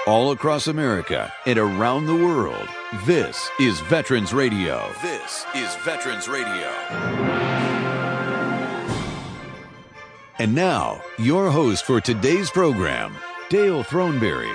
all across America and around the world. This is Veterans Radio. This is Veterans Radio. And now, your host for today's program, Dale Throneberry.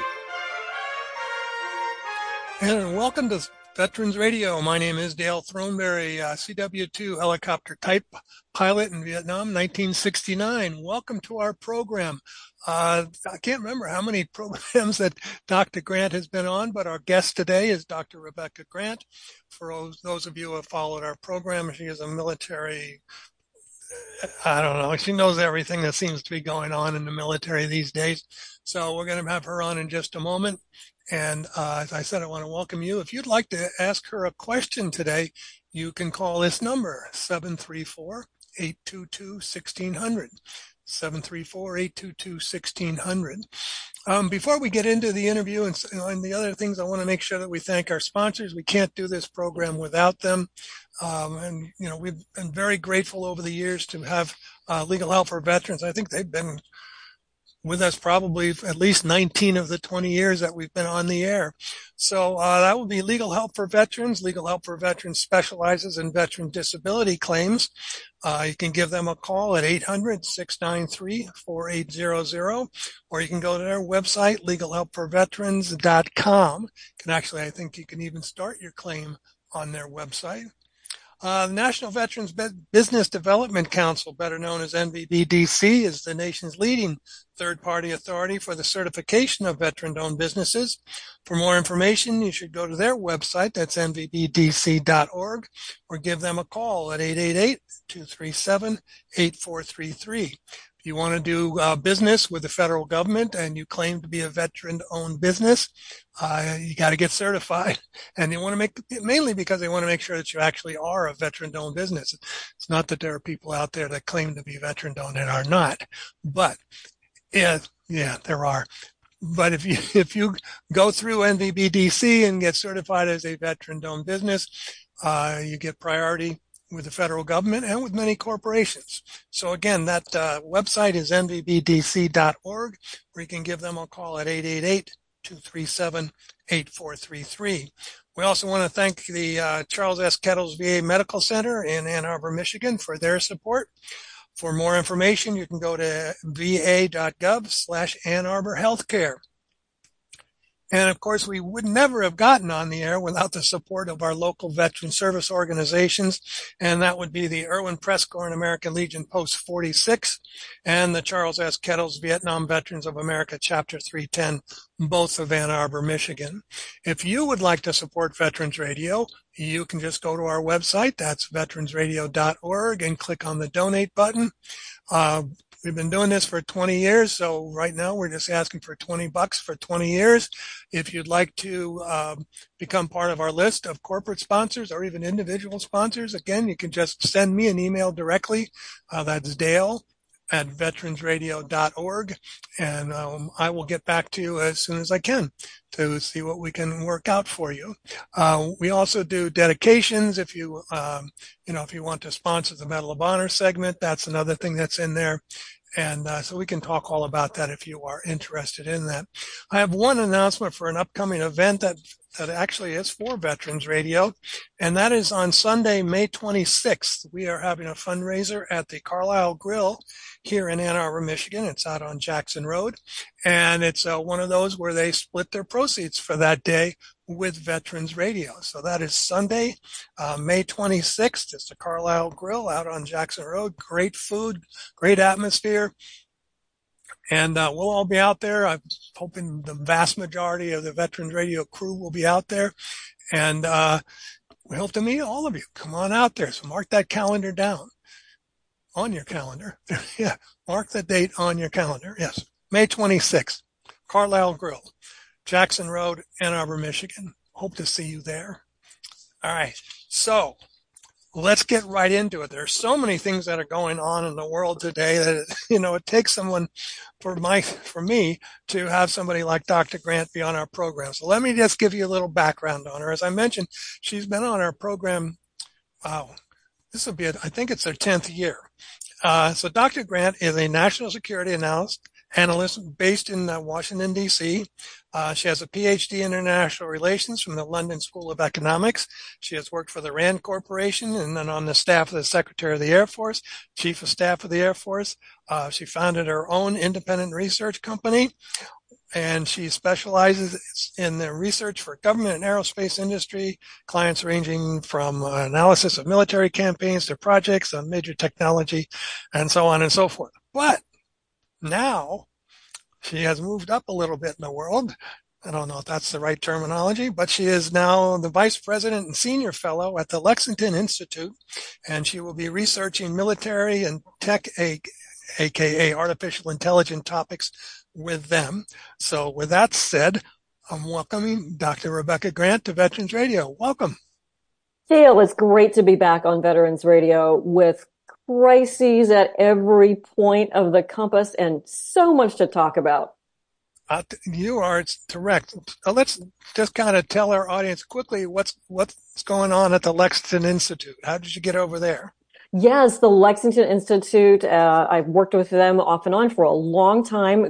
And welcome to Veterans Radio. My name is Dale Throneberry, CW2 helicopter type pilot in Vietnam, 1969. Welcome to our program. I can't remember how many programs that Dr. Grant has been on, but our guest today is Dr. Rebecca Grant. For those of you who have followed our program, she is a military, she knows everything that seems to be going on in the military these days. So we're going to have her on in just a moment. And as I said, I want to welcome you. If you'd like to ask her a question today, you can call this number, 734-822-1600. 734-822-1600. Before we get into the interview and the other things, I want to make sure that we thank our sponsors. We can't do this program without them. We've been very grateful over the years to have Legal Help for Veterans. I think they've been with us probably at least 19 of the 20 years that we've been on the air. So that would be Legal Help for Veterans. Legal Help for Veterans specializes in veteran disability claims. You can give them a call at 800-693-4800, or you can go to their website, legalhelpforveterans.com. I think you can even start your claim on their website. The National Veterans Business Development Council, better known as NVBDC, is the nation's leading third-party authority for the certification of veteran-owned businesses. For more information, you should go to their website, that's nvbdc.org, or give them a call at 888-237-8433. If you want to do business with the federal government and you claim to be a veteran-owned business, you got to get certified. And they want to mainly because they want to make sure that you actually are a veteran-owned business. It's not that there are people out there that claim to be veteran-owned and are not. But yeah, there are. But if you go through NVBDC and get certified as a veteran-owned business, you get priority with the federal government and with many corporations. So again, that website is nvbdc.org, or you can give them a call at 888-237-8433. We also want to thank the Charles S. Kettles VA Medical Center in Ann Arbor, Michigan for their support. For more information, you can go to va.gov/Ann Arbor Healthcare. And of course, we would never have gotten on the air without the support of our local veteran service organizations. And that would be the Irwin Prescorn American Legion Post 46 and the Charles S. Kettles Vietnam Veterans of America Chapter 310, both of Ann Arbor, Michigan. If you would like to support Veterans Radio, you can just go to our website. That's veteransradio.org and click on the donate button. We've been doing this for 20 years, so right now we're just asking for $20 for 20 years. If you'd like to become part of our list of corporate sponsors or even individual sponsors, again, you can just send me an email directly. That's Dale@veteransradio.org, and I will get back to you as soon as I can to see what we can work out for you. We also do dedications. If you want to sponsor the Medal of Honor segment, that's another thing that's in there. And so we can talk all about that if you are interested in that. I have one announcement for an upcoming event that actually is for Veterans Radio, and that is on Sunday, May 26th. We are having a fundraiser at the Carlisle Grill here in Ann Arbor, Michigan. It's out on Jackson Road, and it's one of those where they split their proceeds for that day with Veterans Radio. So that is Sunday, May 26th. It's the Carlisle Grill out on Jackson Road. Great food, great atmosphere. And we'll all be out there. I'm hoping the vast majority of the Veterans Radio crew will be out there. And we hope to meet all of you. Come on out there. So mark that calendar down on your calendar. Yeah, mark the date on your calendar. Yes, May 26th, Carlisle Grill, Jackson Road, Ann Arbor, Michigan. Hope to see you there. All right. So let's get right into it. There's so many things that are going on in the world today that, it takes someone for me to have somebody like Dr. Grant be on our program. So let me just give you a little background on her. As I mentioned, she's been on our program. Wow. This will be, I think it's her 10th year. So Dr. Grant is a national security analyst analyst based in Washington, D.C. She has a PhD in international relations from the London School of Economics. She has worked for the RAND Corporation and then on the staff of the Secretary of the Air Force, Chief of Staff of the Air Force. She founded her own independent research company, and she specializes in the research for government and aerospace industry, clients ranging from analysis of military campaigns to projects on major technology and so on and so forth. But now she has moved up a little bit in the world. I don't know if that's the right terminology, but she is now the Vice President and Senior Fellow at the Lexington Institute, and she will be researching military and tech, aka artificial intelligence topics with them. So with that said, I'm welcoming Dr. Rebecca Grant to Veterans Radio. Welcome. Dale, it's great to be back on Veterans Radio with crises at every point of the compass and so much to talk about. You are, it's correct. Let's just kind of tell our audience quickly what's going on at the Lexington Institute. How did you get over there? Yes, the Lexington Institute. I've worked with them off and on for a long time.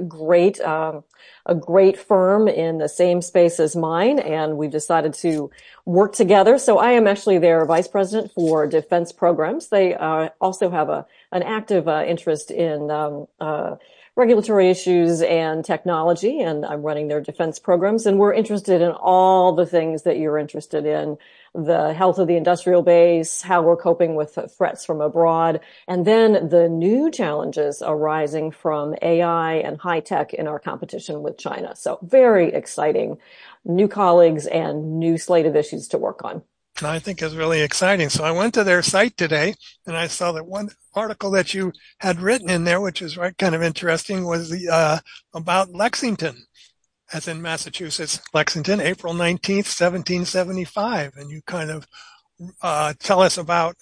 A great firm in the same space as mine, and we've decided to work together. So I am actually their vice president for defense programs. They also have an active interest in regulatory issues and technology, and I'm running their defense programs. And we're interested in all the things that you're interested in: the health of the industrial base, how we're coping with threats from abroad, and then the new challenges arising from AI and high tech in our competition with China. So very exciting new colleagues and new slate of issues to work on. I think is really exciting. So I went to their site today and I saw that one article that you had written in there, which is kind of interesting, was the about Lexington, as in Massachusetts, Lexington, April 19th, 1775. And you kind of tell us about,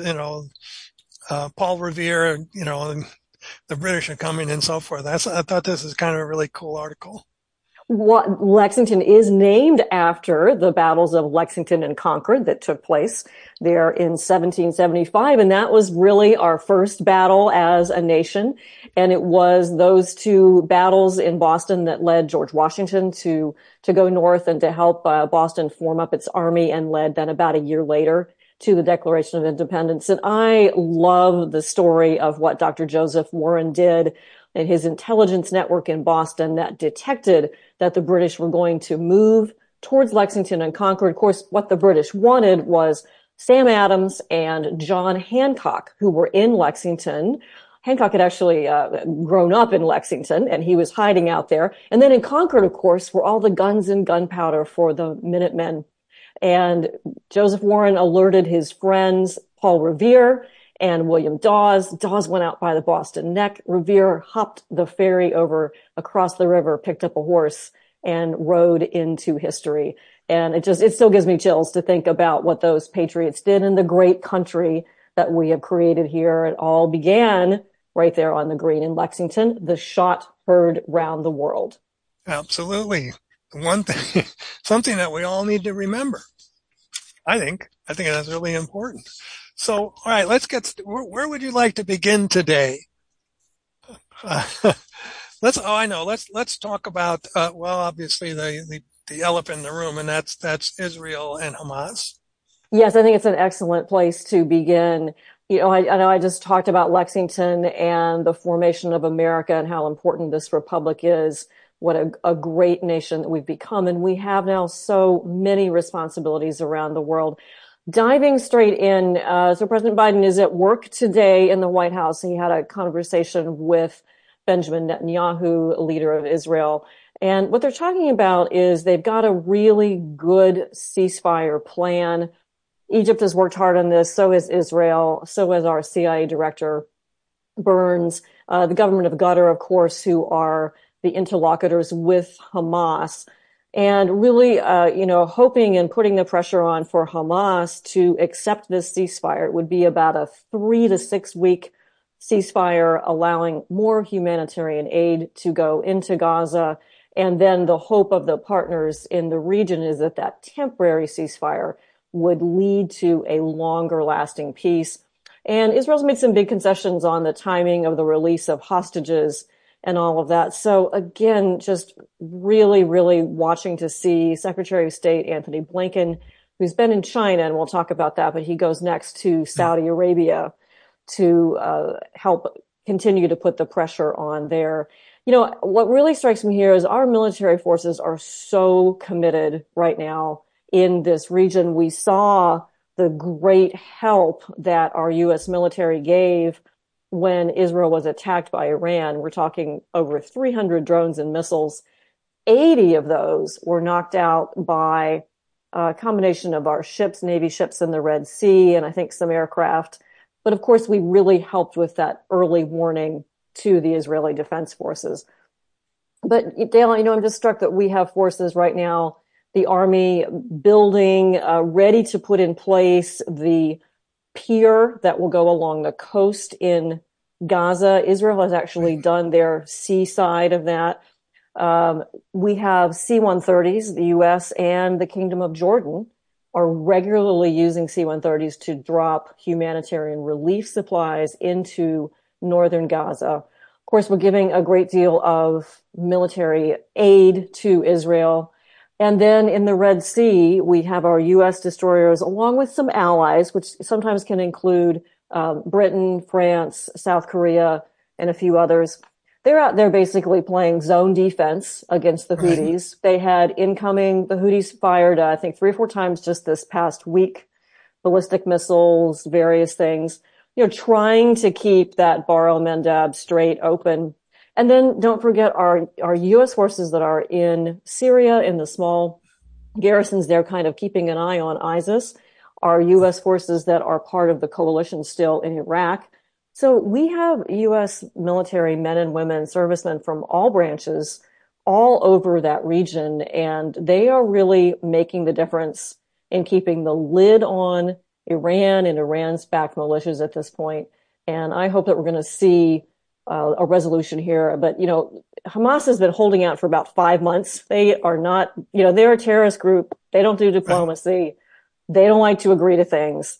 Paul Revere, and the British are coming and so forth. I thought this is kind of a really cool article. What Lexington is named after the battles of Lexington and Concord that took place there in 1775. And that was really our first battle as a nation. And it was those two battles in Boston that led George Washington to go north and to help Boston form up its army, and led then about a year later to the Declaration of Independence. And I love the story of what Dr. Joseph Warren did and his intelligence network in Boston that detected that the British were going to move towards Lexington and Concord. Of course, what the British wanted was Sam Adams and John Hancock, who were in Lexington. Hancock had actually grown up in Lexington, and he was hiding out there. And then in Concord, of course, were all the guns and gunpowder for the Minutemen. And Joseph Warren alerted his friends, Paul Revere and William Dawes. Dawes went out by the Boston Neck. Revere hopped the ferry over across the river, picked up a horse, and rode into history. And it still gives me chills to think about what those patriots did in the great country that we have created here. It all began right there on the green in Lexington. The shot heard round the world. Absolutely. One thing, something that we all need to remember. I think that's really important. So, all right, let's where would you like to begin today? Let's talk about, obviously the elephant in the room, and that's Israel and Hamas. Yes, I think it's an excellent place to begin. I know I just talked about Lexington and the formation of America and how important this republic is. What a great nation that we've become. And we have now so many responsibilities around the world. Diving straight in, so President Biden is at work today in the White House. He had a conversation with Benjamin Netanyahu, leader of Israel. And what they're talking about is they've got a really good ceasefire plan. Egypt has worked hard on this. So has Israel. So has our CIA director, Burns. The government of Qatar, of course, who are the interlocutors with Hamas. And really, hoping and putting the pressure on for Hamas to accept this ceasefire. It would be about a 3 to 6 week ceasefire, allowing more humanitarian aid to go into Gaza. And then the hope of the partners in the region is that temporary ceasefire would lead to a longer lasting peace. And Israel's made some big concessions on the timing of the release of hostages. and all of that. So again, just really, really watching to see Secretary of State Anthony Blinken, who's been in China, and we'll talk about that, but he goes next to Saudi Arabia to help continue to put the pressure on there. You know, what really strikes me here is our military forces are so committed right now in this region. We saw the great help that our U.S. military gave when Israel was attacked by Iran. We're talking over 300 drones and missiles. 80 of those were knocked out by a combination of our ships, Navy ships in the Red Sea, and I think some aircraft. But of course, we really helped with that early warning to the Israeli Defense Forces. But Dale, you know, I'm just struck that we have forces right now, the Army building, ready to put in place the pier that will go along the coast in Gaza. Israel has actually done their seaside of that. We have C-130s, the U.S. and the Kingdom of Jordan are regularly using C-130s to drop humanitarian relief supplies into northern Gaza. Of course, we're giving a great deal of military aid to Israel. And then in the Red Sea, we have our U.S. destroyers along with some allies, which sometimes can include Britain, France, South Korea, and a few others. They're out there basically playing zone defense against the Houthis. They had the Houthis fired, I think 3 or 4 times just this past week, ballistic missiles, various things, you know, trying to keep that Bar el-Mandab Strait open. And then don't forget our U.S. forces that are in Syria, in the small garrisons there, kind of keeping an eye on ISIS, our U.S. forces that are part of the coalition still in Iraq. So we have U.S. military men and women, servicemen from all branches, all over that region, and they are really making the difference in keeping the lid on Iran and Iran's backed militias at this point. And I hope that we're going to see a resolution here. But, you know, Hamas has been holding out for about 5 months. They are not, you know, they're a terrorist group. They don't do diplomacy. They don't like to agree to things.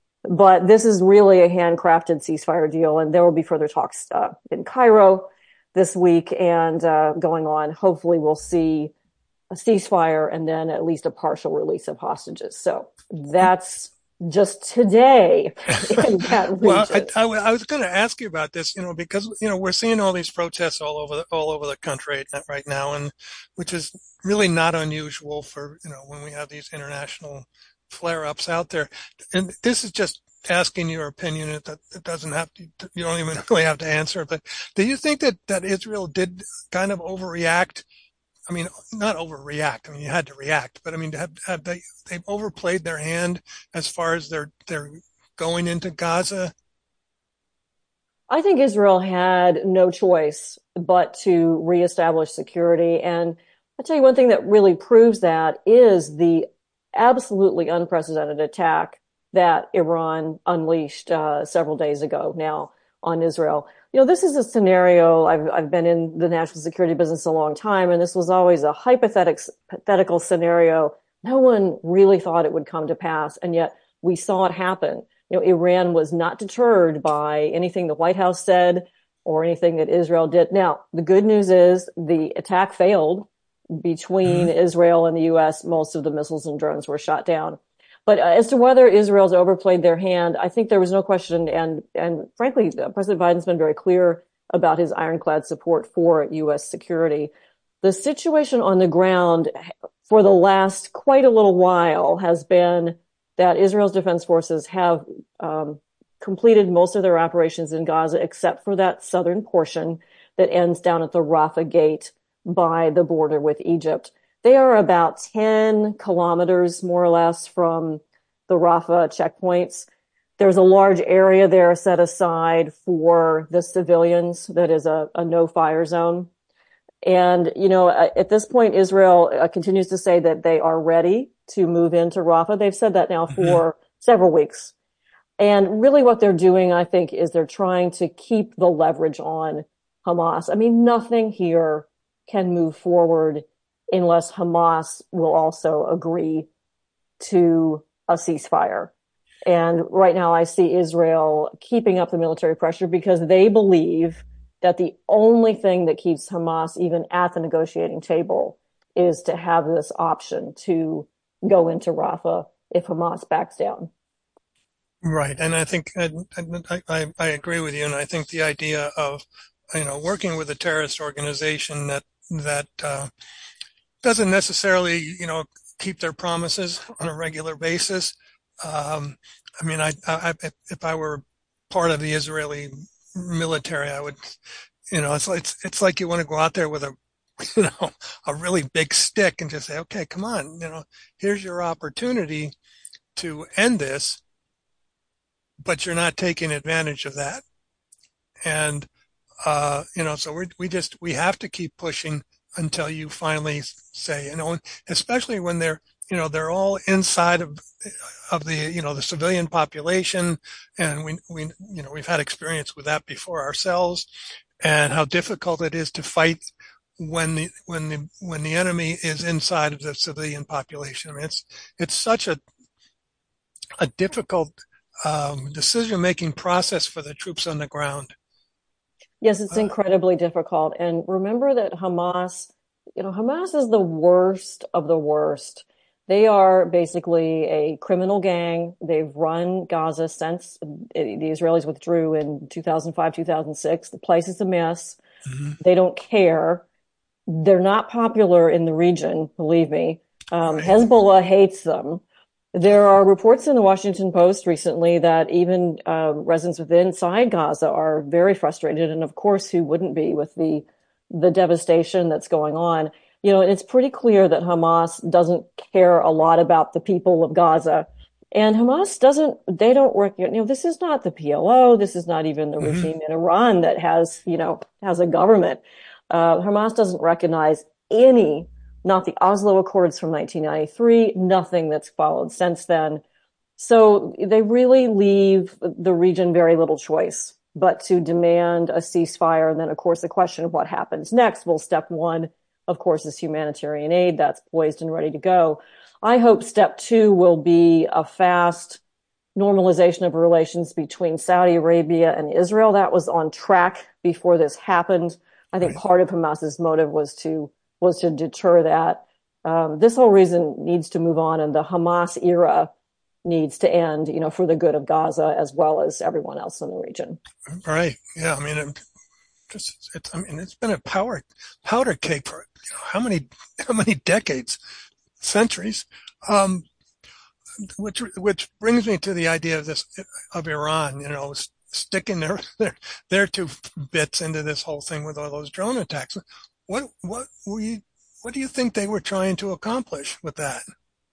But this is really a handcrafted ceasefire deal, and there will be further talks in Cairo this week and going on. Hopefully we'll see a ceasefire and then at least a partial release of hostages. So that's just today in that region. Well, I was going to ask you about this, you know, because, you know, we're seeing all these protests all over the country right now, and which is really not unusual for, you know, when we have these international flare-ups out there. And this is just asking your opinion. It doesn't have to, you don't even really have to answer. But do you think that Israel did kind of overreact? I mean, not overreact. I mean, you had to react, but I mean, have they've overplayed their hand as far as they're going into Gaza? I think Israel had no choice but to reestablish security. And I'll tell you one thing that really proves that is the absolutely unprecedented attack that Iran unleashed several days ago now on Israel. You know, this is a scenario, I've been in the national security business a long time, and this was always a hypothetical scenario. No one really thought it would come to pass, and yet we saw it happen. You know, Iran was not deterred by anything the White House said or anything that Israel did. Now, the good news is the attack failed. Between Israel and the U.S., most of the missiles and drones were shot down. But as to whether Israel's overplayed their hand, I think there was no question. And frankly, President Biden's been very clear about his ironclad support for U.S. security. The situation on the ground for the last quite a little while has been that Israel's defense forces have completed most of their operations in Gaza, except for that southern portion that ends down at the Rafah gate by the border with Egypt. They are about 10 kilometers, more or less, from the Rafah checkpoints. There's a large area there set aside for the civilians that is a no-fire zone. And, you know, at this point, Israel continues to say that they are ready to move into Rafah. They've said that now for several weeks. And really what they're doing, I think, is they're trying to keep the leverage on Hamas. I mean, nothing here can move forward unless Hamas will also agree to a ceasefire. And right now I see Israel keeping up the military pressure because they believe that the only thing that keeps Hamas even at the negotiating table is to have this option to go into Rafah if Hamas backs down. Right. And I think I agree with you. And I think the idea of, working with a terrorist organization that doesn't necessarily, keep their promises on a regular basis. I mean, if I were part of the Israeli military, I would, it's like you want to go out there with a really big stick and just say, okay, come on, here's your opportunity to end this, but you're not taking advantage of that. And, so we have to keep pushing until you finally say, especially when they're all inside of the, the civilian population. And we've had experience with that before ourselves, and how difficult it is to fight when the enemy is inside of the civilian population. I mean, it's such a difficult decision-making process for the troops on the ground. Yes, it's incredibly difficult. And remember that Hamas is the worst of the worst. They are basically a criminal gang. They've run Gaza since the Israelis withdrew in 2005, 2006. The place is a mess. Mm-hmm. They don't care. They're not popular in the region, believe me. Right. Hezbollah hates them. There are reports in the Washington Post recently that even residents inside Gaza are very frustrated, and of course, who wouldn't be with the devastation that's going on? And it's pretty clear that Hamas doesn't care a lot about the people of Gaza, and Hamas they don't work. This is not the PLO. This is not even the mm-hmm. regime in Iran that has a government. Hamas doesn't recognize not the Oslo Accords from 1993, nothing that's followed since then. So they really leave the region very little choice but to demand a ceasefire. And then, of course, the question of what happens next. Well, step one, of course, is humanitarian aid. That's poised and ready to go. I hope step two will be a fast normalization of relations between Saudi Arabia and Israel. That was on track before this happened. I think part of Hamas's motive was to deter that. This whole region needs to move on, and the Hamas era needs to end, for the good of Gaza as well as everyone else in the region. Right. Yeah. I mean, it's been a powder cake for how many decades, centuries. Which brings me to the idea of Iran, sticking their two bits into this whole thing with all those drone attacks. What do you think they were trying to accomplish with that?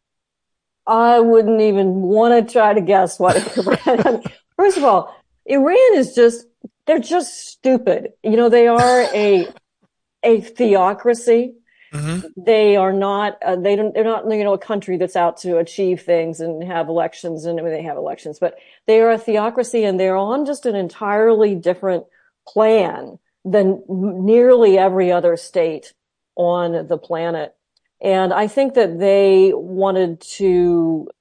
I wouldn't even want to try to guess what Iran. First of all, Iran they're just stupid. They are a theocracy. Mm-hmm. They are not. They're not. A country that's out to achieve things and have elections. And they have elections, but they are a theocracy, and they're on just an entirely different plan than nearly every other state on the planet. And I think that they wanted to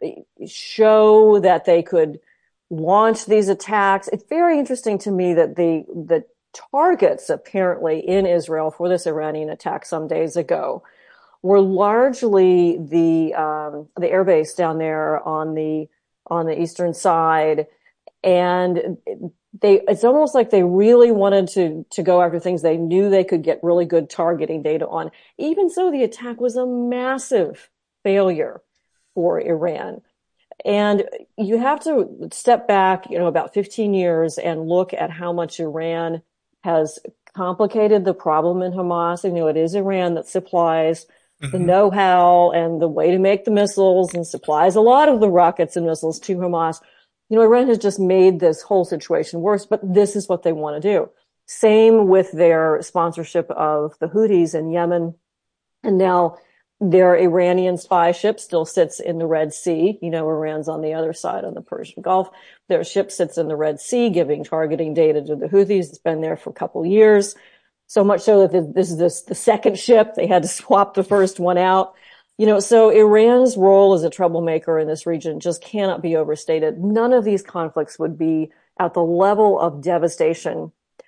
show that they could launch these attacks. It's very interesting to me that the targets apparently in Israel for this Iranian attack some days ago were largely the airbase down there on the eastern side. And it's almost like they really wanted to go after things they knew they could get really good targeting data on. Even so, the attack was a massive failure for Iran. And you have to step back, about 15 years and look at how much Iran has complicated the problem in Hamas. It is Iran that supplies the know-how and the way to make the missiles and supplies a lot of the rockets and missiles to Hamas. Iran has just made this whole situation worse, but this is what they want to do. Same with their sponsorship of the Houthis in Yemen. And now their Iranian spy ship still sits in the Red Sea. Iran's on the other side on the Persian Gulf. Their ship sits in the Red Sea giving targeting data to the Houthis. It's been there for a couple of years. So much so that this is the second ship. They had to swap the first one out. So Iran's role as a troublemaker in this region just cannot be overstated. None of these conflicts would be at the level of devastation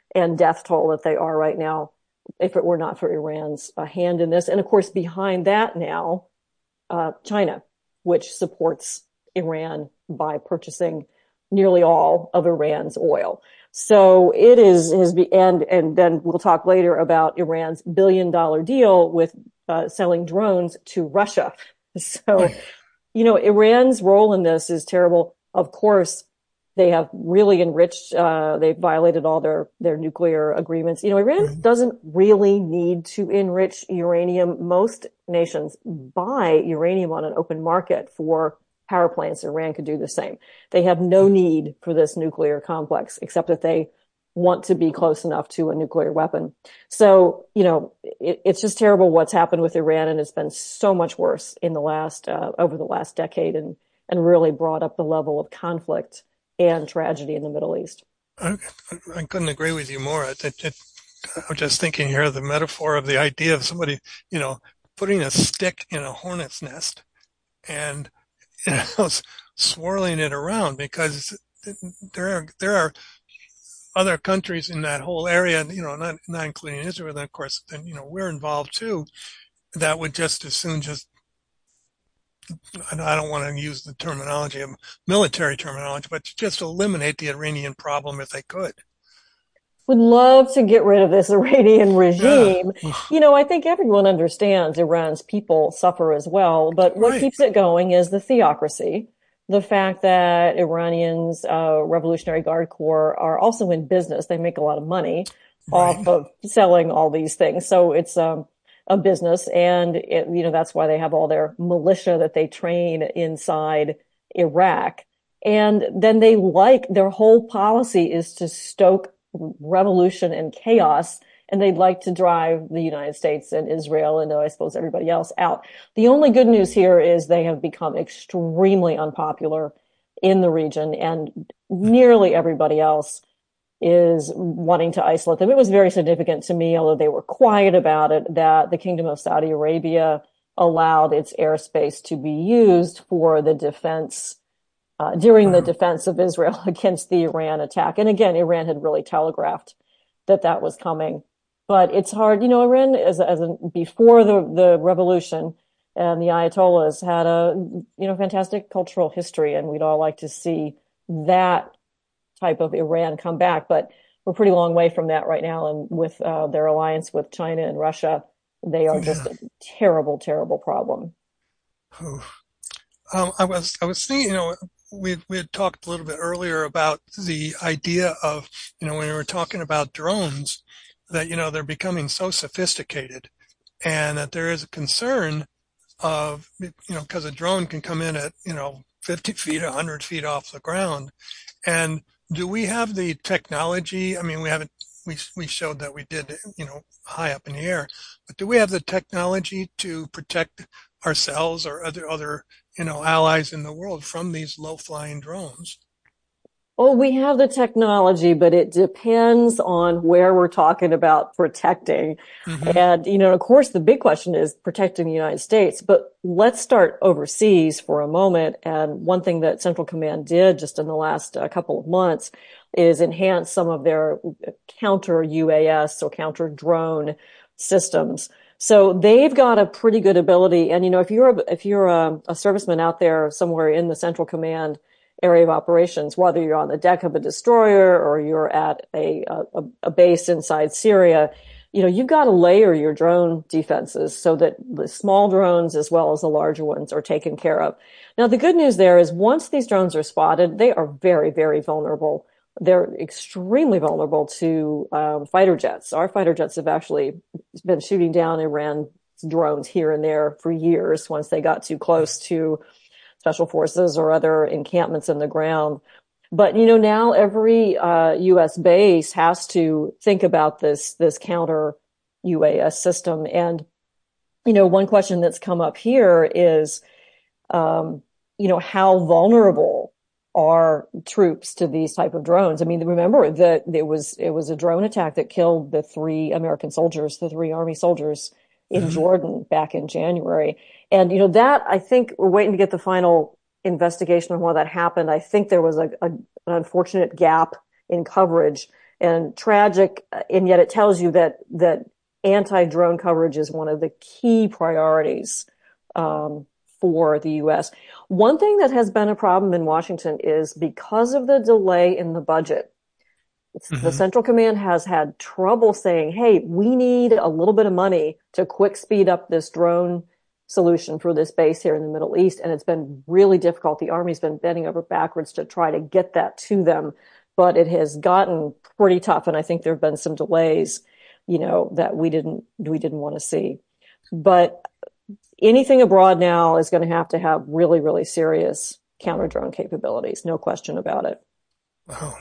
and death toll that they are right now, if it were not for Iran's hand in this. And of course, behind that now, China, which supports Iran by purchasing nearly all of Iran's oil. So it and then we'll talk later about Iran's $1 billion deal with selling drones to Russia. So, Iran's role in this is terrible. Of course, they have really enriched, they've violated all their nuclear agreements. Iran doesn't really need to enrich uranium. Most nations buy uranium on an open market for power plants. Iran could do the same. They have no need for this nuclear complex, except that they want to be close enough to a nuclear weapon. So, it's just terrible what's happened with Iran, and it's been so much worse in over the last decade, and really brought up the level of conflict and tragedy in the Middle East. I couldn't agree with you more. I'm just thinking here of the metaphor of the idea of somebody, putting a stick in a hornet's nest and, swirling it around, because there are other countries in that whole area, not including Israel, and of course, then, we're involved too, that would just as soon I don't want to use the terminology of military terminology, but just eliminate the Iranian problem if they could. Would love to get rid of this Iranian regime. Yeah. I think everyone understands Iran's people suffer as well, but what keeps it going is the theocracy. The fact that Iranians, Revolutionary Guard Corps, are also in business. They make a lot of money off of selling all these things. So it's a business, and that's why they have all their militia that they train inside Iraq. And then their whole policy is to stoke revolution and chaos, and they'd like to drive the United States and Israel and I suppose everybody else out. The only good news here is they have become extremely unpopular in the region, and nearly everybody else is wanting to isolate them. It was very significant to me, although they were quiet about it, that the Kingdom of Saudi Arabia allowed its airspace to be used for the defense during the defense of Israel against the Iran attack. And again, Iran had really telegraphed that was coming. But it's hard, Iran, before the revolution, and the Ayatollahs had a, fantastic cultural history, and we'd all like to see that type of Iran come back. But we're pretty long way from that right now. And with their alliance with China and Russia, they are just a terrible, terrible problem. I was thinking, we had talked a little bit earlier about the idea of, when we were talking about drones, that, they're becoming so sophisticated, and that there is a concern of, because a drone can come in at, 50 feet, 100 feet off the ground. And do we have the technology? I mean, we showed that we did, high up in the air, but do we have the technology to protect ourselves or other allies in the world from these low-flying drones? Well, we have the technology, but it depends on where we're talking about protecting. Mm-hmm. And, of course, the big question is protecting the United States. But let's start overseas for a moment. And one thing that Central Command did just in the last couple of months is enhance some of their counter UAS or counter drone systems. So they've got a pretty good ability. And, if you're a serviceman out there somewhere in the Central Command area of operations, whether you're on the deck of a destroyer or you're at a base inside Syria, you've got to layer your drone defenses so that the small drones as well as the larger ones are taken care of. Now, the good news there is once these drones are spotted, they are very, very vulnerable. They're extremely vulnerable to fighter jets. Our fighter jets have actually been shooting down Iran's drones here and there for years once they got too close to special forces or other encampments in the ground. But, now every U.S. base has to think about this counter UAS system. And, one question that's come up here is, how vulnerable are troops to these type of drones? I mean, remember that it was a drone attack that killed the three Army soldiers in Jordan back in January. And, that, I think we're waiting to get the final investigation on why that happened. I think there was an unfortunate gap in coverage and tragic, and yet it tells you that anti-drone coverage is one of the key priorities for the U.S. One thing that has been a problem in Washington is because of the delay in the budget, the Central Command has had trouble saying, hey, we need a little bit of money to quick speed up this drone solution for this base here in the Middle East. And it's been really difficult. The Army's been bending over backwards to try to get that to them, but it has gotten pretty tough. And I think there have been some delays, that we didn't want to see. But anything abroad now is going to have really, really serious counter drone capabilities. No question about it. Wow.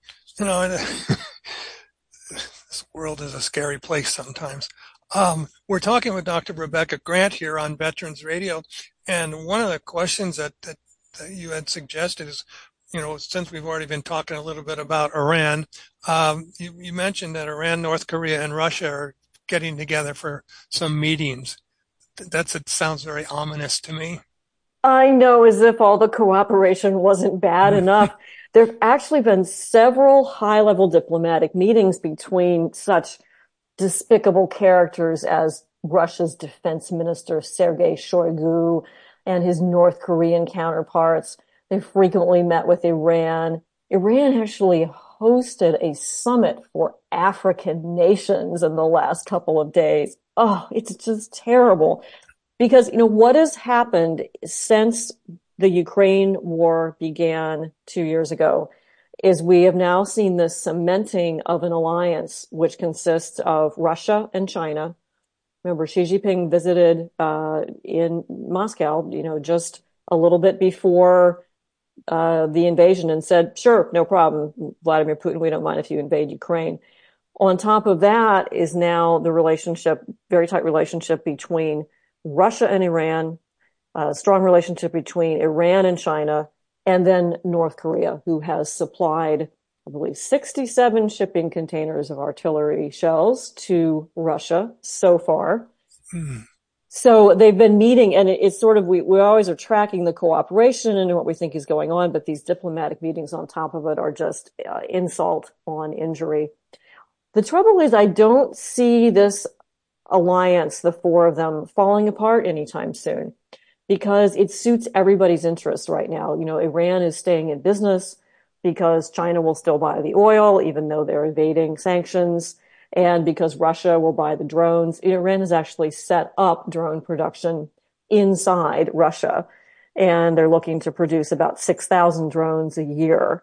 This world is a scary place sometimes. We're talking with Dr. Rebecca Grant here on Veterans Radio, and one of the questions that you had suggested is, since we've already been talking a little bit about Iran, you mentioned that Iran, North Korea, and Russia are getting together for some meetings. It sounds very ominous to me. I know, as if all the cooperation wasn't bad enough. There have actually been several high-level diplomatic meetings between such despicable characters as Russia's defense minister, Sergei Shoigu, and his North Korean counterparts. They frequently met with Iran. Iran actually hosted a summit for African nations in the last couple of days. Oh, it's just terrible. Because, what has happened since the Ukraine war began 2 years ago is we have now seen this cementing of an alliance which consists of Russia and China. Remember, Xi Jinping visited in Moscow, just a little bit before the invasion and said, sure, no problem, Vladimir Putin, we don't mind if you invade Ukraine. On top of that is now the relationship, very tight relationship between Russia and Iran, a strong relationship between Iran and China, and then North Korea, who has supplied, I believe, 67 shipping containers of artillery shells to Russia so far. So they've been meeting, and it's sort of, we always are tracking the cooperation and what we think is going on, but these diplomatic meetings on top of it are just insult on injury. The trouble is I don't see this alliance, the four of them, falling apart anytime soon because it suits everybody's interests right now. Iran is staying in business because China will still buy the oil, even though they're evading sanctions, and because Russia will buy the drones. Iran has actually set up drone production inside Russia, and they're looking to produce about 6,000 drones a year.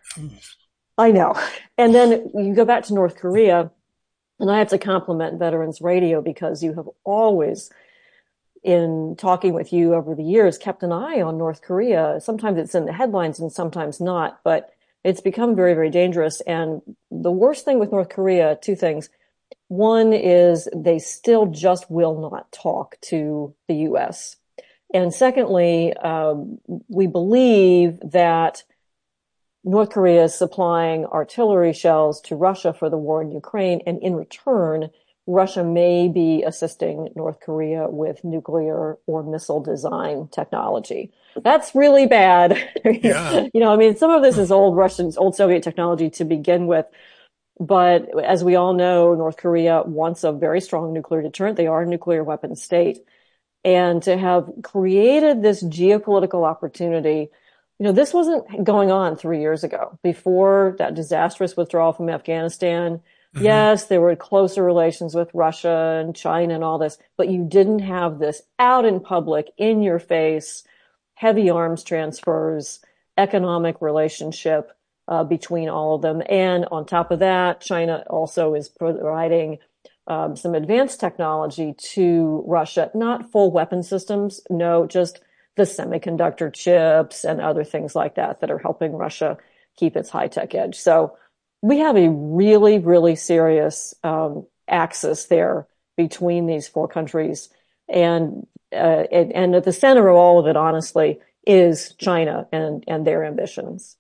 I know. And then you go back to North Korea, and I have to compliment Veterans Radio because you have always, in talking with you over the years, kept an eye on North Korea. Sometimes it's in the headlines and sometimes not, but it's become very, very dangerous. And the worst thing with North Korea, two things. One is they still just will not talk to the U.S. And secondly, we believe that North Korea is supplying artillery shells to Russia for the war in Ukraine, and in return, Russia may be assisting North Korea with nuclear or missile design technology. That's really bad. Yeah. Some of this is old Soviet technology to begin with. But as we all know, North Korea wants a very strong nuclear deterrent. They are a nuclear weapon state. And to have created this geopolitical opportunity, this wasn't going on 3 years ago before that disastrous withdrawal from Afghanistan. Mm-hmm. Yes, there were closer relations with Russia and China and all this, but you didn't have this out in public, in your face, heavy arms transfers, economic relationship between all of them. And on top of that, China also is providing some advanced technology to Russia, not full weapon systems, no, just the semiconductor chips and other things like that are helping Russia keep its high-tech edge. So we have a really, really serious axis there between these four countries. And at the center of all of it, honestly, is China and their ambitions.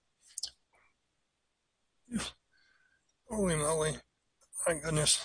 Holy moly. My goodness.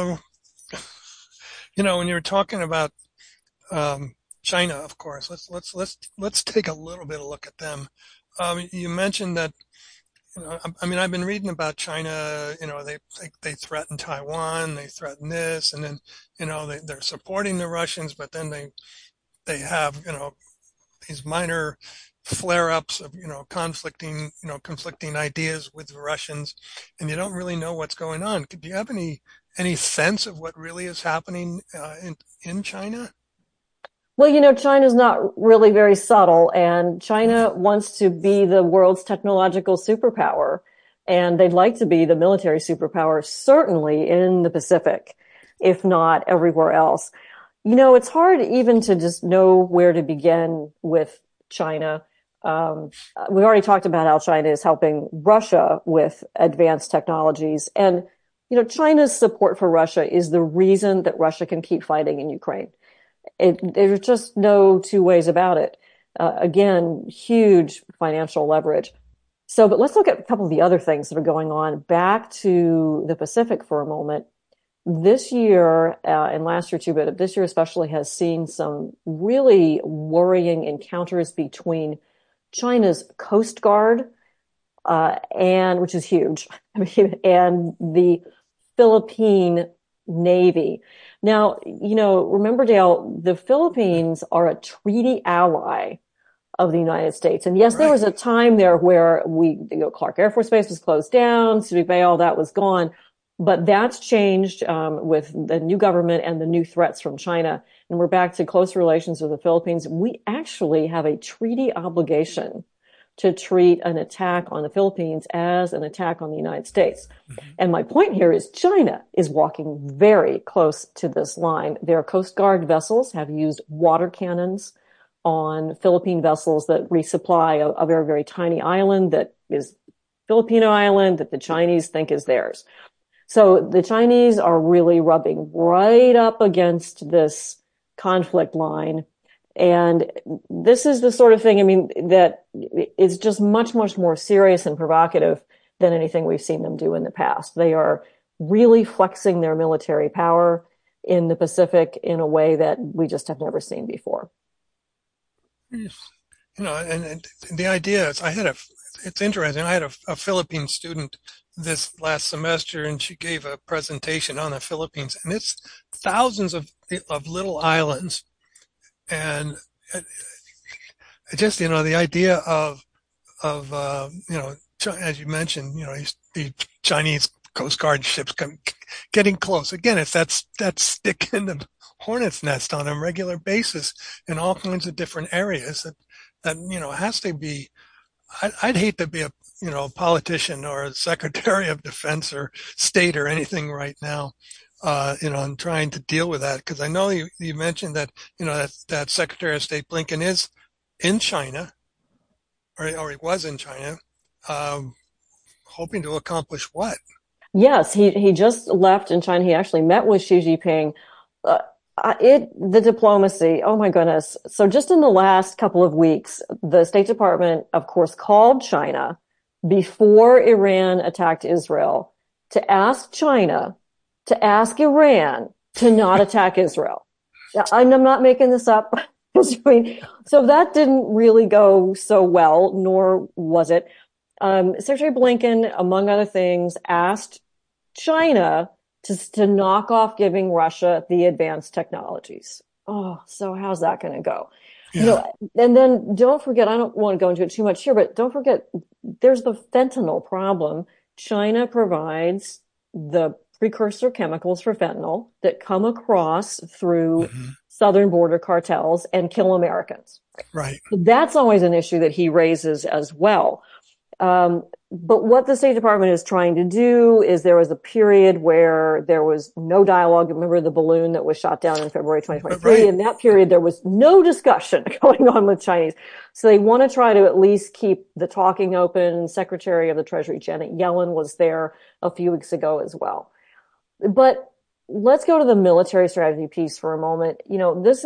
When you're talking about China, of course, let's take a little bit of a look at them. You mentioned that I mean, I've been reading about China. They threaten Taiwan, they threaten this, and then they're supporting the Russians, but then they have these minor flare-ups of conflicting ideas with the Russians, and you don't really know what's going on. Do you have any sense of what really is happening in China? Well, China's not really very subtle, and China wants to be the world's technological superpower, and they'd like to be the military superpower, certainly in the Pacific, if not everywhere else. It's hard even to just know where to begin with China. We already talked about how China is helping Russia with advanced technologies, and China's support for Russia is the reason that Russia can keep fighting in Ukraine. There's just no two ways about it. Again, huge financial leverage. But let's look at a couple of the other things that are going on. Back to the Pacific for a moment. This year, and last year too, but this year especially, has seen some really worrying encounters between China's Coast Guard, which is huge, and the Philippine Navy. Now, remember, Dale, the Philippines are a treaty ally of the United States. And yes, there was a time there where Clark Air Force Base was closed down, Subic Bay, all that was gone. But that's changed with the new government and the new threats from China. And we're back to close relations with the Philippines. We actually have a treaty obligation to treat an attack on the Philippines as an attack on the United States. Mm-hmm. And my point here is China is walking very close to this line. Their Coast Guard vessels have used water cannons on Philippine vessels that resupply a very, very tiny island that is Filipino island that the Chinese think is theirs. So the Chinese are really rubbing right up against this conflict line. And this is the sort of thing, that is just much, much more serious and provocative than anything we've seen them do in the past. They are really flexing their military power in the Pacific in a way that we just have never seen before. And the idea is, it's interesting. I had a Philippine student this last semester, and she gave a presentation on the Philippines, and it's thousands of little islands. And just, the idea of as you mentioned, the Chinese Coast Guard ships getting close. Again, it's that stick in the hornet's nest on a regular basis in all kinds of different areas that has to be, I'd hate to be a politician or a secretary of defense or state or anything right now. And trying to deal with that, because I know you mentioned that, that Secretary of State Blinken is in China, or he was in China, hoping to accomplish what? Yes, he just left in China. He actually met with Xi Jinping. The diplomacy, oh my goodness. So just in the last couple of weeks, the State Department, of course, called China before Iran attacked Israel to ask China to ask Iran to not attack Israel. I'm not making this up. So that didn't really go so well, nor was it. Secretary Blinken, among other things, asked China to knock off giving Russia the advanced technologies. Oh, so how's that going to go? Yeah. And then don't forget, I don't want to go into it too much here, but don't forget, there's the fentanyl problem. China provides the precursor chemicals for fentanyl that come across through southern border cartels and kill Americans. Right. That's always an issue that he raises as well. But what the State Department is trying to do is there was a period where there was no dialogue. Remember the balloon that was shot down in February 2023? Right. In that period, there was no discussion going on with Chinese. So they want to try to at least keep the talking open. Secretary of the Treasury Janet Yellen was there a few weeks ago as well. But let's go to the military strategy piece for a moment. This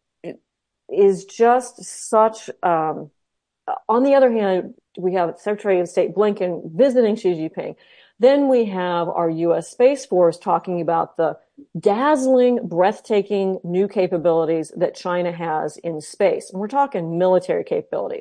is just such, on the other hand, we have Secretary of State Blinken visiting Xi Jinping. Then we have our U.S. Space Force talking about the dazzling, breathtaking new capabilities that China has in space. And we're talking military capabilities.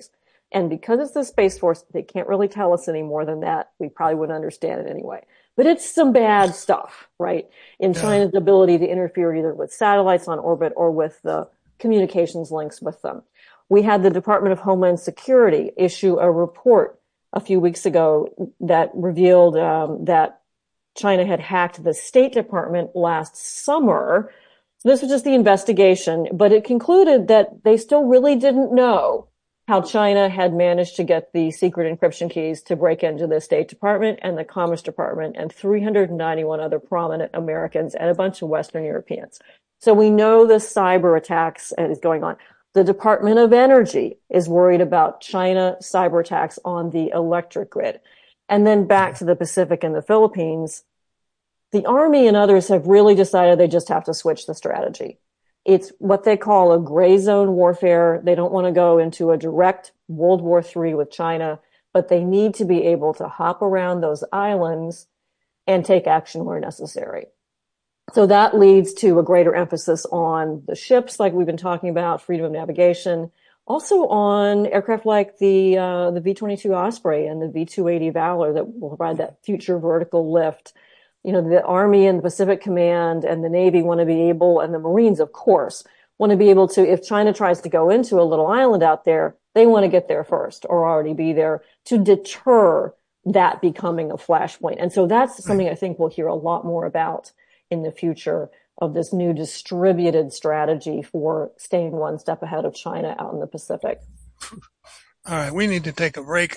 And because it's the Space Force, they can't really tell us any more than that. We probably wouldn't understand it anyway. But it's some bad stuff, right? In China's ability to interfere either with satellites on orbit or with the communications links with them. We had the Department of Homeland Security issue a report a few weeks ago that revealed that China had hacked the State Department last summer. So this was just the investigation, but it concluded that they still really didn't know how China had managed to get the secret encryption keys to break into the State Department and the Commerce Department and 391 other prominent Americans and a bunch of Western Europeans. So we know the cyber attacks is going on. The Department of Energy is worried about China cyber attacks on the electric grid. And then back to the Pacific and the Philippines, the Army and others have really decided they just have to switch the strategy. It's what they call a gray zone warfare. They don't want to go into a direct World War III with China, but they need to be able to hop around those islands and take action where necessary. So that leads to a greater emphasis on the ships, like we've been talking about, freedom of navigation, also on aircraft like the V-22 Osprey and the V-280 Valor that will provide that future vertical lift. You know, the Army and the Pacific Command and the Navy want to be able, and the Marines, of course, want to be able to, if China tries to go into a little island out there, they want to get there first or already be there to deter that becoming a flashpoint. And so that's something I think we'll hear a lot more about in the future of this new distributed strategy for staying one step ahead of China out in the Pacific. All right, we need to take a break.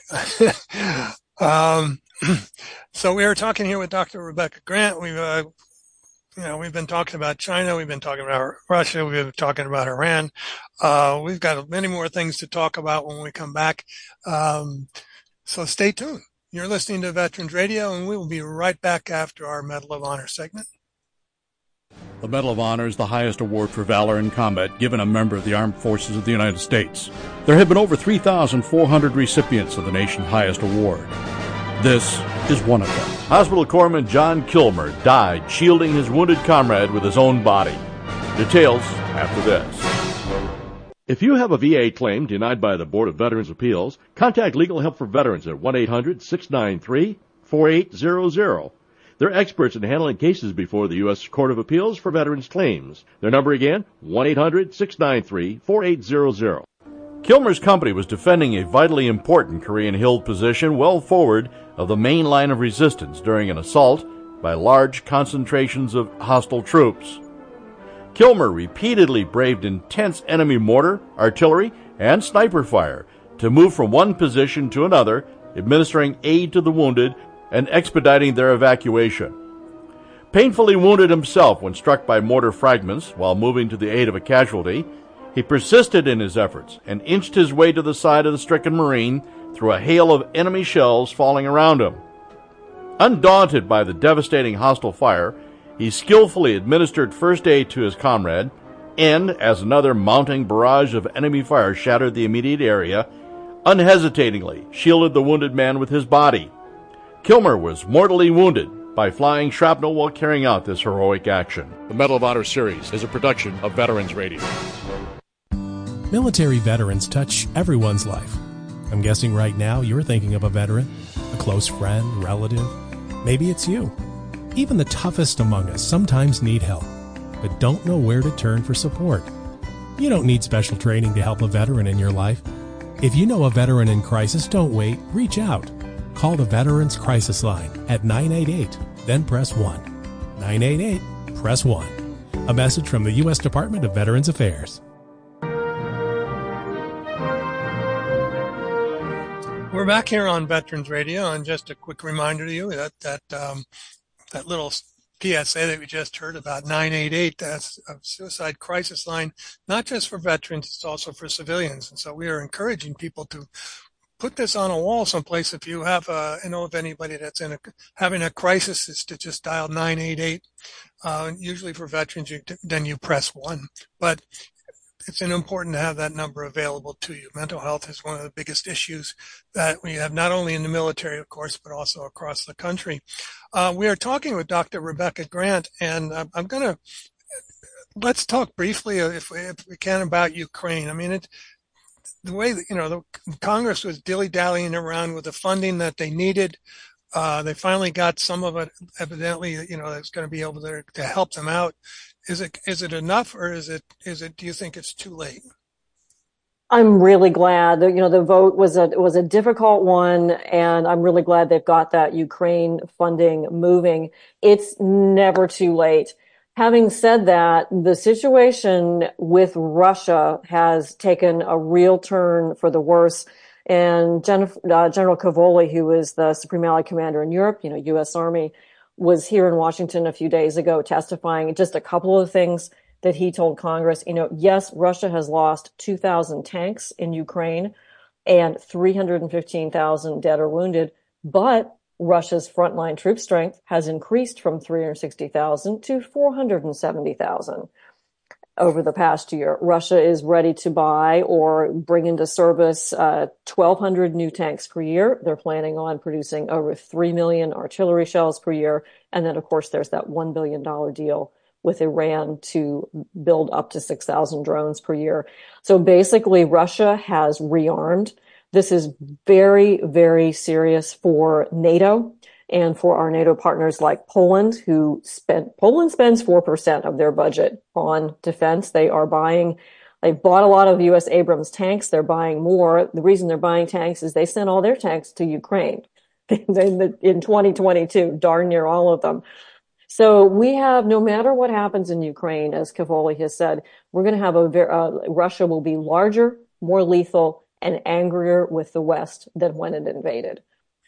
So we are talking here with Dr. Rebecca Grant. We've been talking about China. We've been talking about Russia. We've been talking about Iran. We've got many more things to talk about when we come back. So stay tuned. You're listening to Veterans Radio, and we will be right back after our Medal of Honor segment. The Medal of Honor is the highest award for valor in combat given a member of the Armed Forces of the United States. There have been over 3,400 recipients of the nation's highest award. This is one of them. Hospital Corpsman John Kilmer died shielding his wounded comrade with his own body. Details after this. If you have a VA claim denied by the Board of Veterans' Appeals, contact Legal Help for Veterans at 1-800-693-4800. They're experts in handling cases before the U.S. Court of Appeals for Veterans Claims. Their number again, 1-800-693-4800. Kilmer's company was defending a vitally important Korean Hill position well forward of the main line of resistance during an assault by large concentrations of hostile troops. Kilmer repeatedly braved intense enemy mortar, artillery, and sniper fire to move from one position to another, administering aid to the wounded and expediting their evacuation. Painfully wounded himself when struck by mortar fragments while moving to the aid of a casualty, he persisted in his efforts and inched his way to the side of the stricken Marine through a hail of enemy shells falling around him. Undaunted by the devastating hostile fire, he skillfully administered first aid to his comrade, and, as another mounting barrage of enemy fire shattered the immediate area, unhesitatingly shielded the wounded man with his body. Kilmer was mortally wounded by flying shrapnel while carrying out this heroic action. The Medal of Honor series is a production of Veterans Radio. Military veterans touch everyone's life. I'm guessing right now you're thinking of a veteran, a close friend, relative. Maybe it's you. Even the toughest among us sometimes need help, but don't know where to turn for support. You don't need special training to help a veteran in your life. If you know a veteran in crisis, don't wait. Reach out. Call the Veterans Crisis Line at 988, then press 1. 988, press 1. A message from the U.S. Department of Veterans Affairs. We're back here on Veterans Radio, and just a quick reminder to you that little PSA that we just heard about 988, that's a suicide crisis line, not just for veterans, it's also for civilians. And so we are encouraging people to put this on a wall someplace. If you have, if anybody that's having a crisis, is to just dial 988. Usually for veterans, then you press 1. But it's important to have that number available to you. Mental health is one of the biggest issues that we have, not only in the military, of course, but also across the country. We are talking with Dr. Rebecca Grant, and let's talk briefly, if we can, about Ukraine. I mean, the way that, the Congress was dilly-dallying around with the funding that they needed. They finally got some of it, evidently, that's going to be able to help them out. Is it enough, or do you think it's too late? I'm really glad that, the vote was a difficult one, and I'm really glad they've got that Ukraine funding moving. It's never too late. Having said that, the situation with Russia has taken a real turn for the worse. And General Cavoli, who is the Supreme Allied Commander in Europe, U.S. Army, was here in Washington a few days ago testifying just a couple of things that he told Congress. Yes, Russia has lost 2,000 tanks in Ukraine and 315,000 dead or wounded, but Russia's frontline troop strength has increased from 360,000 to 470,000 over the past year. Russia is ready to buy or bring into service 1,200 new tanks per year. They're planning on producing over 3 million artillery shells per year. And then, of course, there's that $1 billion deal with Iran to build up to 6,000 drones per year. So basically, Russia has rearmed. This is very, very serious for NATO and for our NATO partners like Poland, Poland spends 4% of their budget on defense. They've bought a lot of U.S. Abrams tanks. They're buying more. The reason they're buying tanks is they sent all their tanks to Ukraine in 2022, darn near all of them. So we have, no matter what happens in Ukraine, as Cavoli has said, we're going to have Russia will be larger, more lethal, and angrier with the West than when it invaded.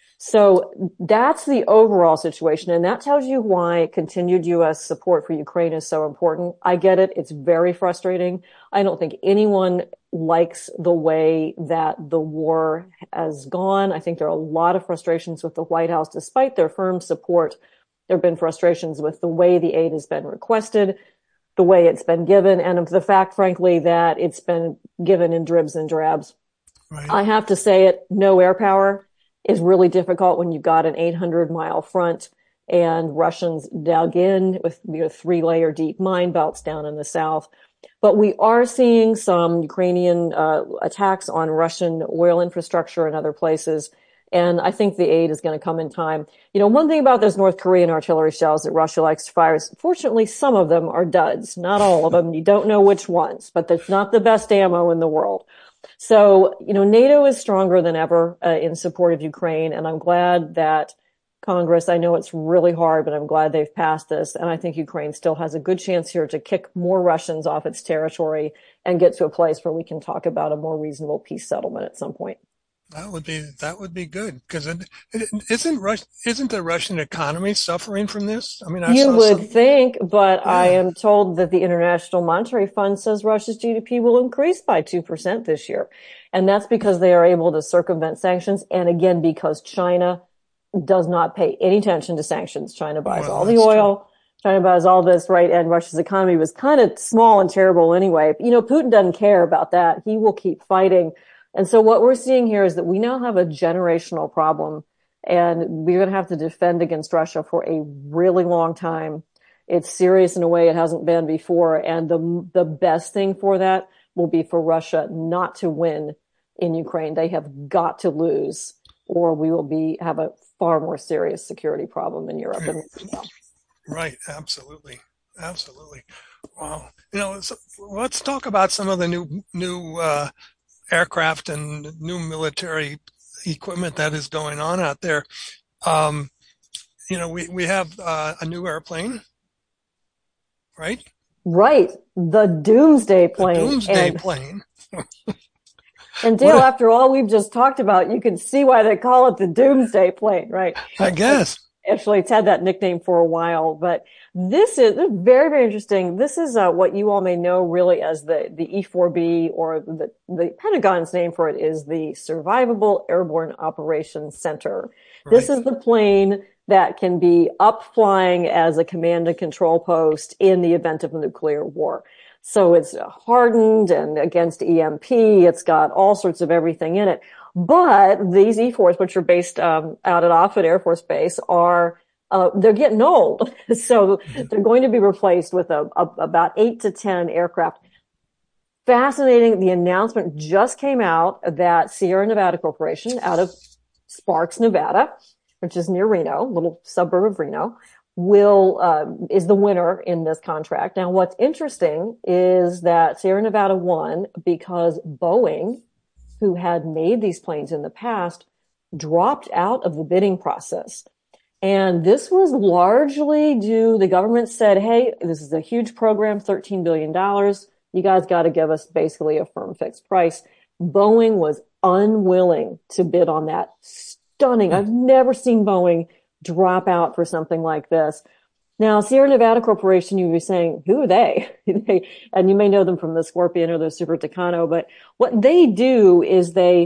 So that's the overall situation. And that tells you why continued U.S. support for Ukraine is so important. I get it. It's very frustrating. I don't think anyone likes the way that the war has gone. I think there are a lot of frustrations with the White House, despite their firm support. There have been frustrations with the way the aid has been requested, the way it's been given, and the fact, frankly, that it's been given in dribs and drabs. Right. I have to say it, no air power is really difficult when you've got an 800-mile front and Russians dug in with 3-layer deep mine belts down in the south. But we are seeing some Ukrainian attacks on Russian oil infrastructure and other places. And I think the aid is going to come in time. One thing about those North Korean artillery shells that Russia likes to fire is, fortunately, some of them are duds. Not all of them. You don't know which ones, but that's not the best ammo in the world. So, NATO is stronger than ever in support of Ukraine. And I'm glad that Congress, I know it's really hard, but I'm glad they've passed this. And I think Ukraine still has a good chance here to kick more Russians off its territory and get to a place where we can talk about a more reasonable peace settlement at some point. That would be good, because isn't the Russian economy suffering from this? I mean, you would think, but yeah. I am told that the International Monetary Fund says Russia's GDP will increase by 2% this year. And that's because they are able to circumvent sanctions. And again, because China does not pay any attention to sanctions. China buys all the oil. True. China buys all this, right? And Russia's economy was kind of small and terrible anyway. Putin doesn't care about that. He will keep fighting. And so what we're seeing here is that we now have a generational problem, and we're going to have to defend against Russia for a really long time. It's serious in a way it hasn't been before. And the best thing for that will be for Russia not to win in Ukraine. They have got to lose, or we will have a far more serious security problem in Europe. Right. Absolutely. Wow. So let's talk about some of the new aircraft and new military equipment that is going on out there. We have a new airplane, right? Right. The Doomsday plane. And Dale, after all we've just talked about, you can see why they call it the Doomsday plane, right? I guess. Actually, it's had that nickname for a while, but this is very, very interesting. This is what you all may know really as the E-4B, or the Pentagon's name for it is the Survivable Airborne Operations Center. Right. This is the plane that can be up flying as a command and control post in the event of a nuclear war. So it's hardened and against EMP. It's got all sorts of everything in it. But these E-4s, which are based out at Offutt Air Force Base, they're getting old. So they're going to be replaced with about 8 to 10 aircraft. fascinating. The announcement just came out that Sierra Nevada Corporation out of Sparks, Nevada, which is near Reno, little suburb of Reno, is the winner in this contract. Now, what's interesting is that Sierra Nevada won because Boeing, who had made these planes in the past, dropped out of the bidding process. And this was largely due, the government said, hey, this is a huge program, $13 billion. You guys got to give us basically a firm fixed price. Boeing was unwilling to bid on that. Stunning. I've never seen Boeing drop out for something like this. Now, Sierra Nevada Corporation, you'd be saying, who are they? And you may know them from the Scorpion or the Super Tucano, but what they do is they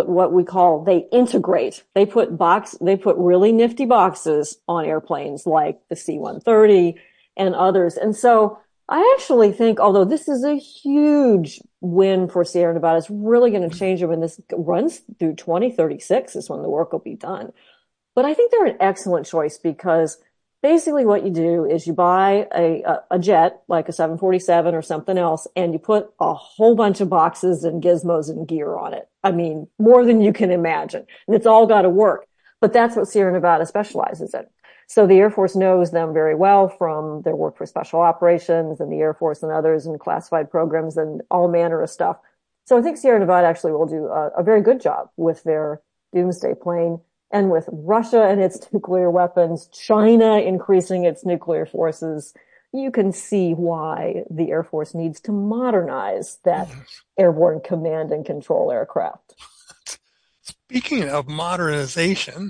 integrate. They put really nifty boxes on airplanes like the C-130 and others. And so I actually think, although this is a huge win for Sierra Nevada, it's really going to change it when this runs through 2036 is when the work will be done. But I think they're an excellent choice because basically what you do is you buy a jet, like a 747 or something else, and you put a whole bunch of boxes and gizmos and gear on it. I mean, more than you can imagine. And it's all got to work. But that's what Sierra Nevada specializes in. So the Air Force knows them very well from their work for special operations and the Air Force and others and classified programs and all manner of stuff. So I think Sierra Nevada actually will do a very good job with their Doomsday plane. And with Russia and its nuclear weapons, China increasing its nuclear forces, you can see why the Air Force needs to modernize that airborne command and control aircraft. Speaking of modernization,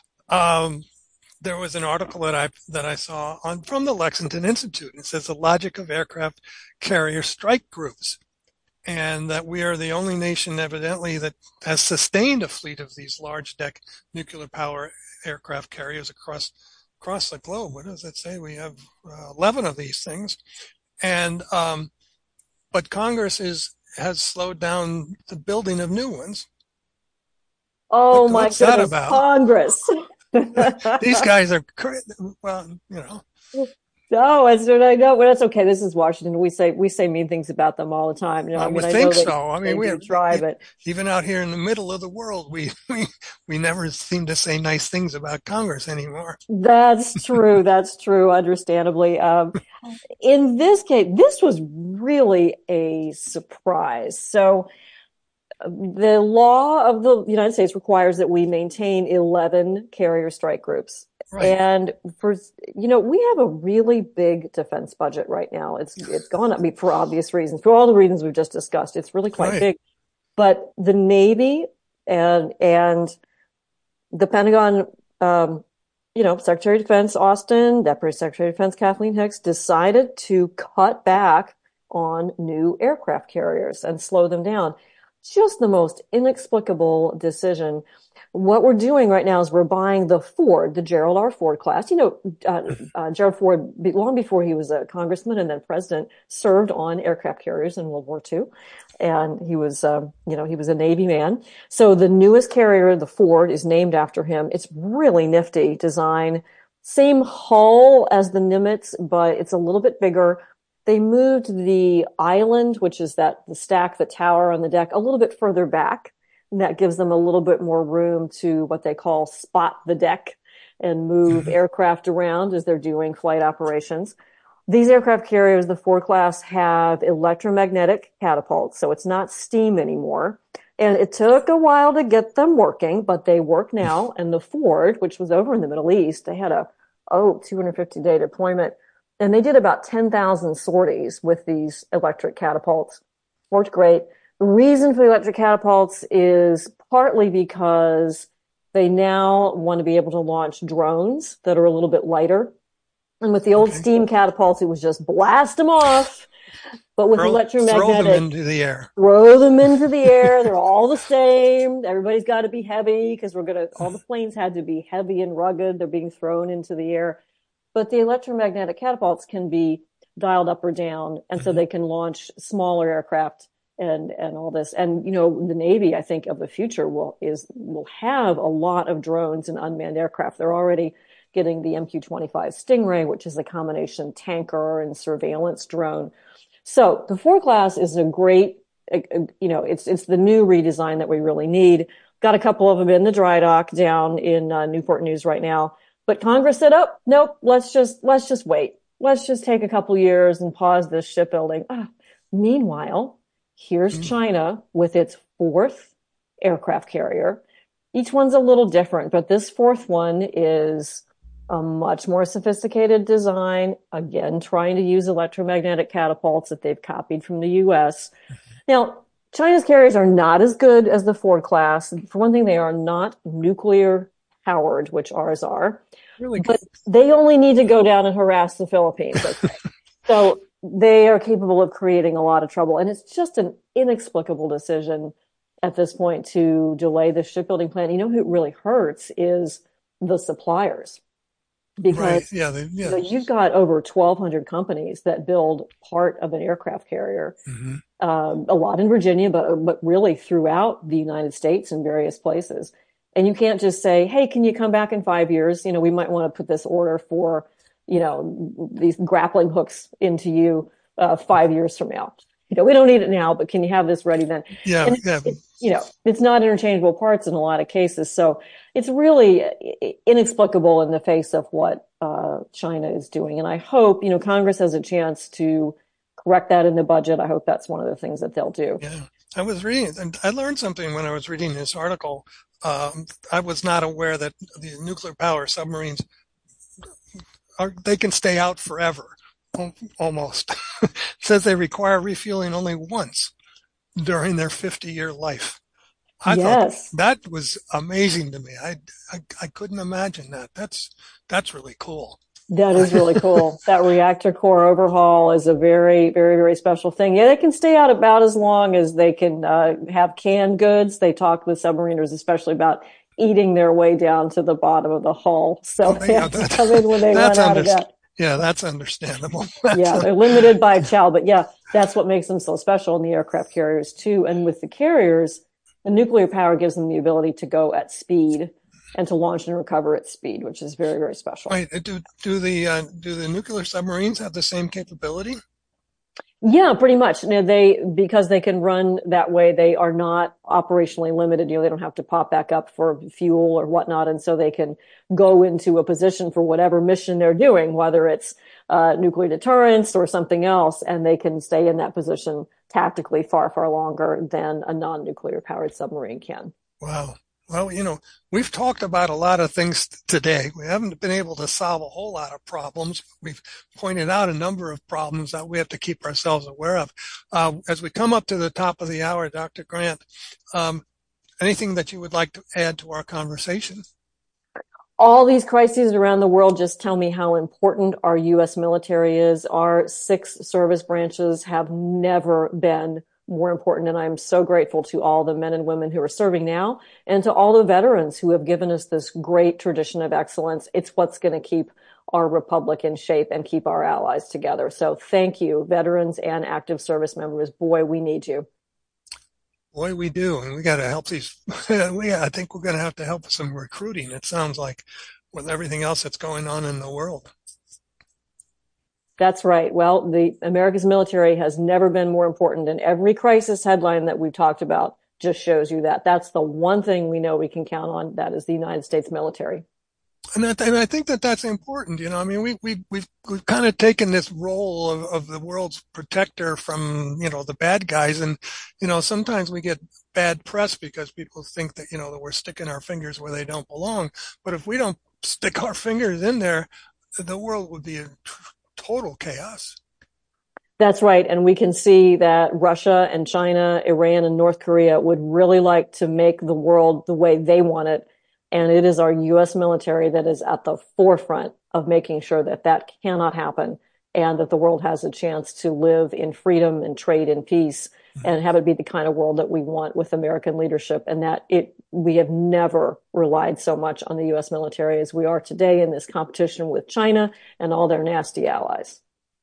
there was an article that I saw from the Lexington Institute. It says the logic of aircraft carrier strike groups, and that we are the only nation evidently that has sustained a fleet of these large deck nuclear power aircraft carriers across the globe. What does it say? We have 11 of these things, and but Congress has slowed down the building of new ones. Oh my goodness, that about? Congress. These guys are, well, you know. No, I know. Well, that's okay. This is Washington. We say mean things about them all the time. You know, I would think so. I mean, we try, but even out here in the middle of the world, we never seem to say nice things about Congress anymore. That's true. That's true. Understandably, in this case, this was really a surprise. So, the law of the United States requires that we maintain 11 carrier strike groups. Right. And we have a really big defense budget right now. It's gone up for obvious reasons, for all the reasons we've just discussed. It's really quite big. But the Navy and the Pentagon, Secretary of Defense Austin, Deputy Secretary of Defense Kathleen Hicks decided to cut back on new aircraft carriers and slow them down. Just the most inexplicable decision. What we're doing right now is we're buying the Gerald R. Ford class. Gerald Ford, long before he was a congressman and then president, served on aircraft carriers in World War II. And he was a Navy man. So the newest carrier, the Ford, is named after him. It's really nifty design. Same hull as the Nimitz, but it's a little bit bigger. They moved the island, which is the stack, the tower on the deck, a little bit further back. And that gives them a little bit more room to what they call spot the deck and move aircraft around as they're doing flight operations. These aircraft carriers, the Ford class, have electromagnetic catapults, so it's not steam anymore. And it took a while to get them working, but they work now. And the Ford, which was over in the Middle East, they had a 250-day deployment. And they did about 10,000 sorties with these electric catapults. Worked great. The reason for the electric catapults is partly because they now want to be able to launch drones that are a little bit lighter. And with the old steam catapults, it was just blast them off. But with electromagnetic, throw them into the air. They're all the same. Everybody's got to be heavy because all the planes had to be heavy and rugged. They're being thrown into the air. But the electromagnetic catapults can be dialed up or down, and so they can launch smaller aircraft and all this. And, the Navy, I think, of the future will have a lot of drones and unmanned aircraft. They're already getting the MQ-25 Stingray, which is a combination tanker and surveillance drone. So the Ford class is a great, it's the new redesign that we really need. Got a couple of them in the dry dock down in Newport News right now. But Congress said, oh, nope, let's just wait. Let's just take a couple years and pause this shipbuilding. Meanwhile, here's China with its fourth aircraft carrier. Each one's a little different, but this fourth one is a much more sophisticated design, again, trying to use electromagnetic catapults that they've copied from the U.S. Now, China's carriers are not as good as the Ford class. For one thing, they are not nuclear powered, which ours are. Really good. But they only need to go down and harass the Philippines. Okay? So they are capable of creating a lot of trouble. And it's just an inexplicable decision at this point to delay the shipbuilding plan. You know who it really hurts is the suppliers. Because you've got over 1,200 companies that build part of an aircraft carrier, a lot in Virginia, but really throughout the United States in various places. And you can't just say, hey, can you come back in 5 years? We might want to put this order for, these grappling hooks into you 5 years from now. We don't need it now, but can you have this ready then? It's not interchangeable parts in a lot of cases. So it's really inexplicable in the face of what China is doing. And I hope, Congress has a chance to correct that in the budget. I hope that's one of the things that they'll do. Yeah, I was reading it, and I learned something when I was reading this article. I was not aware that the nuclear power submarines, they can stay out forever, almost. It says they require refueling only once during their 50-year life. I thought that was amazing to me. I couldn't imagine that. That's really cool. That is really cool. That reactor core overhaul is a very, very, very special thing. Yeah, they can stay out about as long as they can have canned goods. They talk with submariners, especially about eating their way down to the bottom of the hull. So they have to come in when they run out of that. Yeah, that's understandable. Yeah, they're limited by chow, but yeah, that's what makes them so special in the aircraft carriers too. And with the carriers, the nuclear power gives them the ability to go at speed and to launch and recover at speed, which is very, very special. Right. Do the nuclear submarines have the same capability? Yeah, pretty much. Because they can run that way, they are not operationally limited. They don't have to pop back up for fuel or whatnot. And so they can go into a position for whatever mission they're doing, whether it's nuclear deterrence or something else. And they can stay in that position tactically far, far longer than a non-nuclear powered submarine can. Wow. Well, we've talked about a lot of things today. We haven't been able to solve a whole lot of problems. We've pointed out a number of problems that we have to keep ourselves aware of. As we come up to the top of the hour, Dr. Grant, anything that you would like to add to our conversation? All these crises around the world just tell me how important our U.S. military is. Our 6 service branches have never been more important. And I'm so grateful to all the men and women who are serving now and to all the veterans who have given us this great tradition of excellence. It's what's going to keep our republic in shape and keep our allies together. So thank you, veterans and active service members. Boy, we need you. Boy, we do. And we got to help these. I think we're going to have to help with some recruiting. It sounds like with everything else that's going on in the world. That's right. Well, the America's military has never been more important, and every crisis headline that we've talked about just shows you that. That's the one thing we know we can count on. That is the United States military. And I think that's important. We've kind of taken this role of the world's protector from, the bad guys. And, sometimes we get bad press because people think that, that we're sticking our fingers where they don't belong. But if we don't stick our fingers in there, the world would be total chaos. That's right. And we can see that Russia and China, Iran and North Korea would really like to make the world the way they want it. And it is our U.S. military that is at the forefront of making sure that that cannot happen and that the world has a chance to live in freedom and trade in peace and have it be the kind of world that we want with American leadership. And that we have never relied so much on the U.S. military as we are today in this competition with China and all their nasty allies.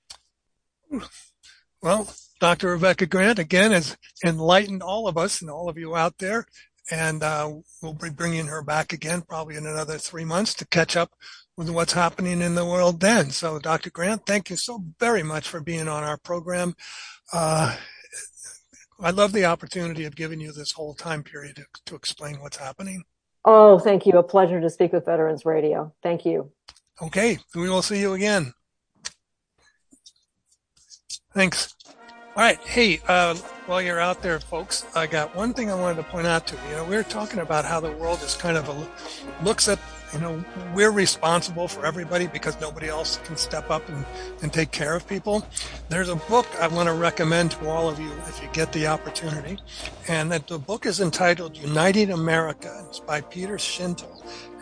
Well, Dr. Rebecca Grant, again, has enlightened all of us and all of you out there. And we'll be bringing her back again probably in another 3 months to catch up with what's happening in the world then. So, Dr. Grant, thank you so very much for being on our program. I love the opportunity of giving you this whole time period to explain what's happening. Oh, thank you. A pleasure to speak with Veterans Radio. Thank you. Okay, we will see you again. Thanks. All right. Hey, while you're out there, folks, I got one thing I wanted to point out to you. We're talking about how the world is kind of looks at, we're responsible for everybody because nobody else can step up and take care of people. There's a book I want to recommend to all of you if you get the opportunity. And the book is entitled Uniting America. It's by Peter Schinkle,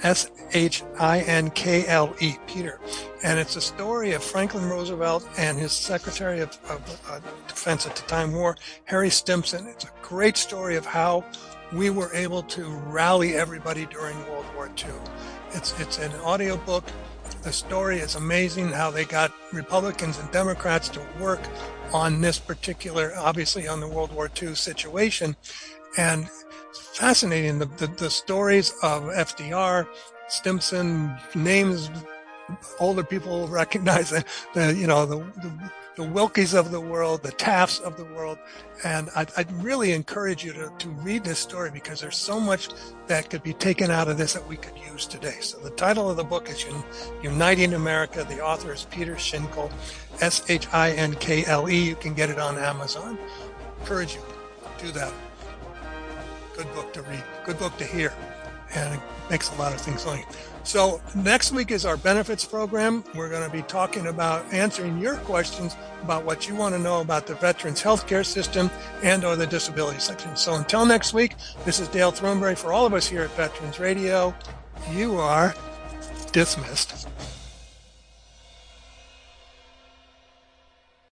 Shinkle, Peter. And it's a story of Franklin Roosevelt and his Secretary of Defense at the time war, Harry Stimson. It's a great story of how we were able to rally everybody during World War II. It's an audio book. The story is amazing, how they got Republicans and Democrats to work on this particular, obviously on the World War II situation. And it's fascinating, the stories of FDR, Stimson, names older people will recognize, the Wilkies of the world, the Tafts of the world. And I'd really encourage you to read this story because there's so much that could be taken out of this that we could use today. So the title of the book is Uniting America. The author is Peter Schinkle, Shinkle. You can get it on Amazon. Encourage you to do that. Good book to read, good book to hear, and it makes a lot of things funny. So next week is our benefits program. We're going to be talking about answering your questions about what you want to know about the veterans healthcare system and or the disability section. So until next week, this is Dale Throneberry for all of us here at Veterans Radio. You are dismissed.